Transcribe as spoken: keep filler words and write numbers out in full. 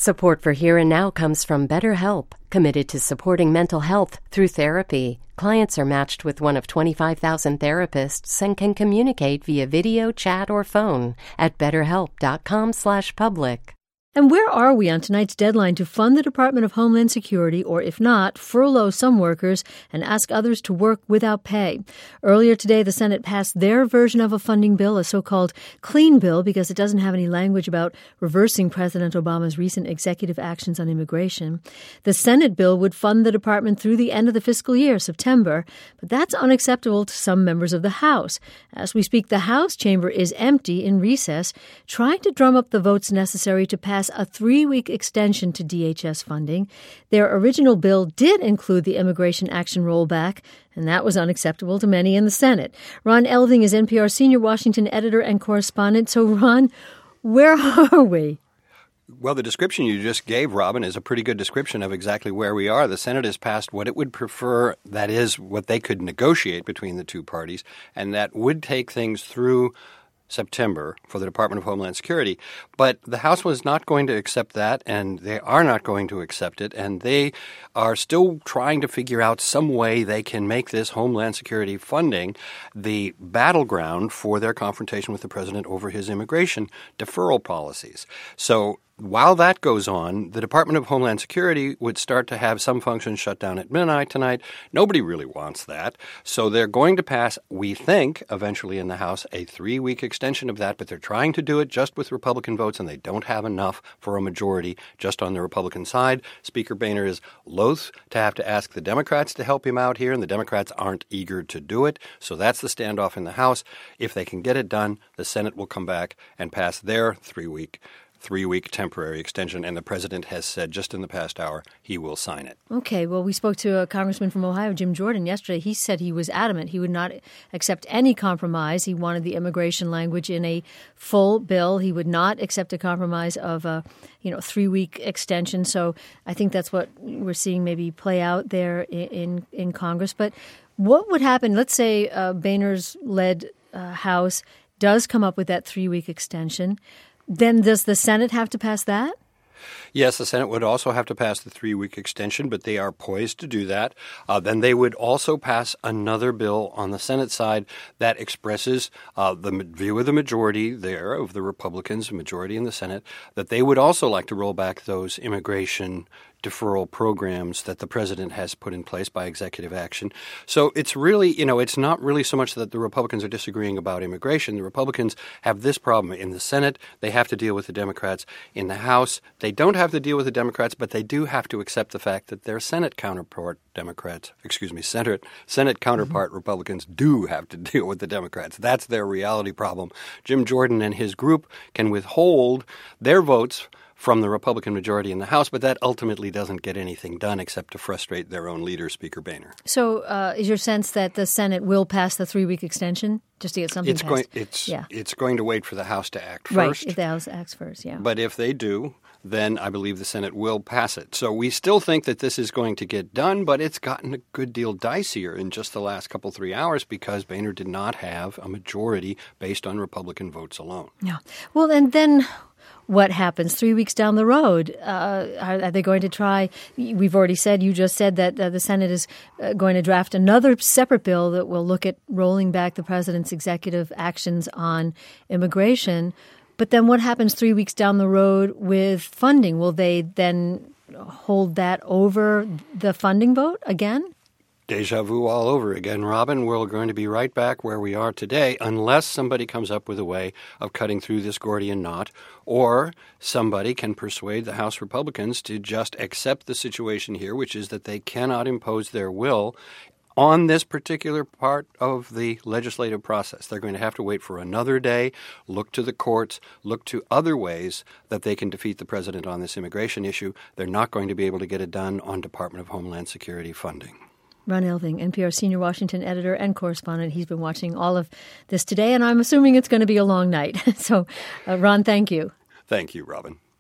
Support for Here and Now comes from BetterHelp, committed to supporting mental health through therapy. Clients are matched with one of twenty-five thousand therapists and can communicate via video, chat, or phone at betterhelp.com slash public. And where are we on tonight's deadline to fund the Department of Homeland Security, or if not, furlough some workers and ask others to work without pay? Earlier today, the Senate passed their version of a funding bill, a so-called clean bill, because it doesn't have any language about reversing President Obama's recent executive actions on immigration. The Senate bill would fund the department through the end of the fiscal year, September, but that's unacceptable to some members of the House. As we speak, the House chamber is empty in recess, trying to drum up the votes necessary to pass a three-week extension to D H S funding. Their original bill did include the Immigration Action rollback, and that was unacceptable to many in the Senate. Ron Elving is N P R's senior Washington editor and correspondent. So, Ron, where are we? Well, the description you just gave, Robin, is a pretty good description of exactly where we are. The Senate has passed what it would prefer, that is, what they could negotiate between the two parties, and that would take things through September for the Department of Homeland Security. But the House was not going to accept that, and they are not going to accept it, and they are still trying to figure out some way they can make this Homeland Security funding the battleground for their confrontation with the president over his immigration deferral policies. So while that goes on, the Department of Homeland Security would start to have some functions shut down at midnight tonight. Nobody really wants that. So they're going to pass, we think, eventually in the House, a three-week extension of that, but they're trying to do it just with Republican votes, and they don't have enough for a majority just on the Republican side. Speaker Boehner is loath to have to ask the Democrats to help him out here, and the Democrats aren't eager to do it. So that's the standoff in the House. If they can get it done, the Senate will come back and pass their three-week three-week temporary extension, and the president has said just in the past hour he will sign it. Okay. Well, we spoke to a congressman from Ohio, Jim Jordan, yesterday. He said he was adamant. He would not accept any compromise. He wanted the immigration language in a full bill. He would not accept a compromise of a, you know, three-week extension. So I think that's what we're seeing maybe play out there in in, in Congress. But what would happen? Let's say uh, Boehner's led uh, House does come up with that three-week extension. Then does the Senate have to pass that? Yes, the Senate would also have to pass the three-week extension, but they are poised to do that. Uh, then they would also pass another bill on the Senate side that expresses uh, the view of the majority there, of the Republicans, the majority in the Senate, that they would also like to roll back those immigration deferral programs that the president has put in place by executive action. So it's really, you know, it's not really so much that the Republicans are disagreeing about immigration. The Republicans have this problem. In the Senate, they have to deal with the Democrats. In the House, they don't have to deal with the Democrats, but they do have to accept the fact that their Senate counterpart Democrats, excuse me, Senate, Senate counterpart mm-hmm. Republicans do have to deal with the Democrats. That's their reality problem. Jim Jordan and his group can withhold their votes from the Republican majority in the House, but that ultimately doesn't get anything done except to frustrate their own leader, Speaker Boehner. So uh, is your sense that the Senate will pass the three-week extension just to get something it's passed? Going, it's, yeah. it's going to wait for the House to act right, first. Right, if the House acts first, yeah. But if they do, then I believe the Senate will pass it. So we still think that this is going to get done, but it's gotten a good deal dicier in just the last couple, three hours because Boehner did not have a majority based on Republican votes alone. Yeah. Well, and then what happens three weeks down the road? Uh, are, are they going to try? We've already said, you just said that uh, the Senate is uh, going to draft another separate bill that will look at rolling back the president's executive actions on immigration. But then what happens three weeks down the road with funding? Will they then hold that over the funding vote again? Deja vu all over again, Robin. We're going to be right back where we are today unless somebody comes up with a way of cutting through this Gordian knot, or somebody can persuade the House Republicans to just accept the situation here, which is that they cannot impose their will on this particular part of the legislative process. They're going to have to wait for another day, look to the courts, look to other ways that they can defeat the president on this immigration issue. They're not going to be able to get it done on Department of Homeland Security funding. Ron Elving, N P R senior Washington editor and correspondent. He's been watching all of this today, and I'm assuming it's going to be a long night. So, uh, Ron, thank you. Thank you, Robin.